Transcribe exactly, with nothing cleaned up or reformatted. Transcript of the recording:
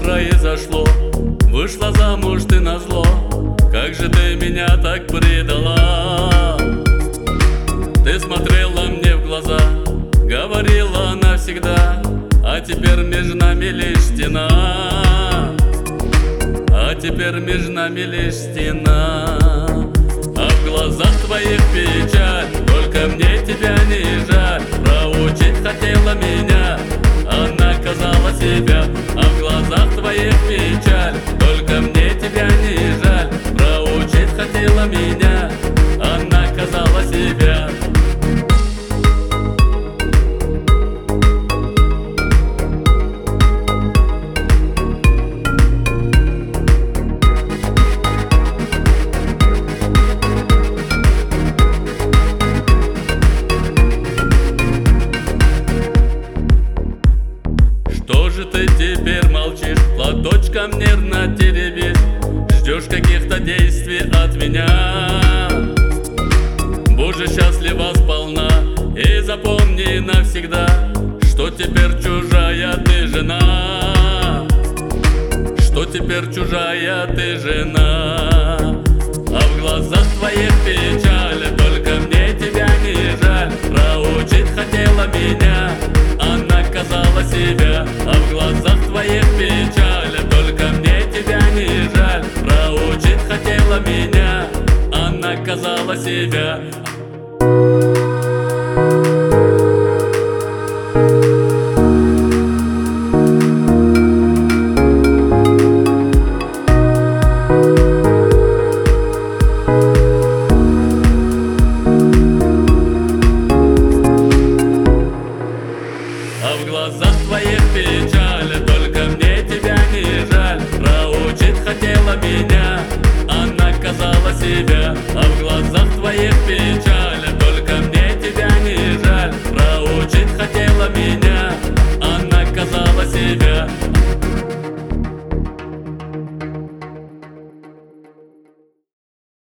произошло? Вышла замуж ты назло. Как же ты меня так предала? Ты смотрела мне в глаза, говорила навсегда, а теперь между нами лишь стена. А теперь между нами лишь стена. А в глазах твоих печаль, только мне тебя не жаль. Проучить хотела меня, а наказала себя. А в глазах твоих печаль, только мне тебя не жаль. Проучить хотела меня, а наказала себя. Что же ты теперь молчишь, платочком нервно теребишь? Ждешь каких-то действий от меня. Будь же счастлива сполна и запомни навсегда, что теперь чужая ты жена. Что теперь чужая ты жена. А в глазах твоих печаль, только мне тебя не жаль. Проучить хотела меня, а наказала себя. А в глазах твоих печаль, только мне тебя не жаль. Проучить хотела меня, а наказала себя. А в глазах твоих печаль, только мне тебя не жаль. Проучить хотела меня,